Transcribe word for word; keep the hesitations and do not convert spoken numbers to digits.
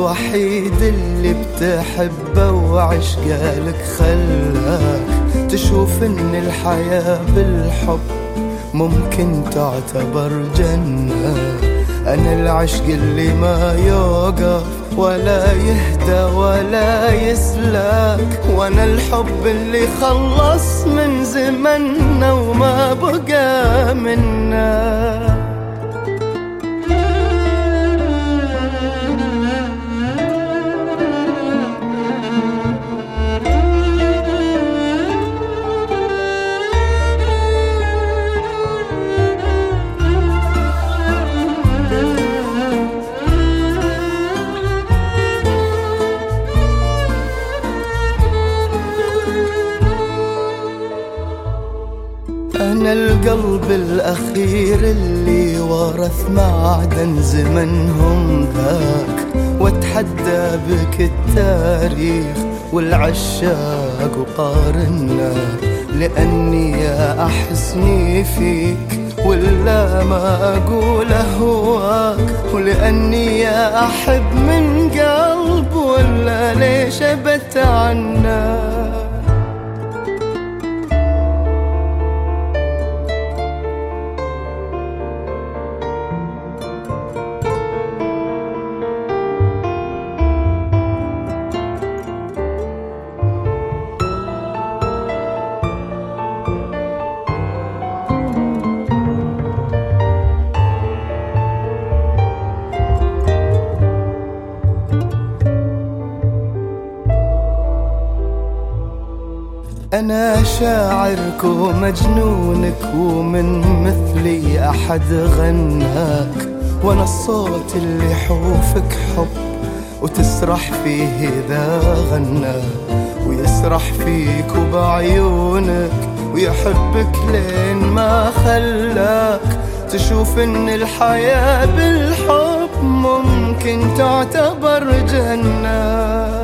الوحيد اللي بتحبه وعشقه لك خلاك تشوف ان الحياة بالحب ممكن تعتبر جنة. أنا العشق اللي ما يوقف ولا يهدى ولا يسلك، وأنا الحب اللي خلص من زمننا وما بقى منا. أنا القلب الأخير اللي ورث معدن زمنهم ذاك، واتحدى بك التاريخ والعشاق وقارنا، لأني يا أحسني فيك ولا ما أقوله هواك، ولأني يا أحب من قلب ولا ليش أبت عنك. أنا شاعرك ومجنونك ومن مثلي أحد غناك، وأنا الصوت اللي يحوفك حب وتسرح فيه إذا غنى، ويسرح فيك وبعيونك ويحبك لين ما خلاك تشوف إن الحياة بالحب ممكن تعتبر جنة.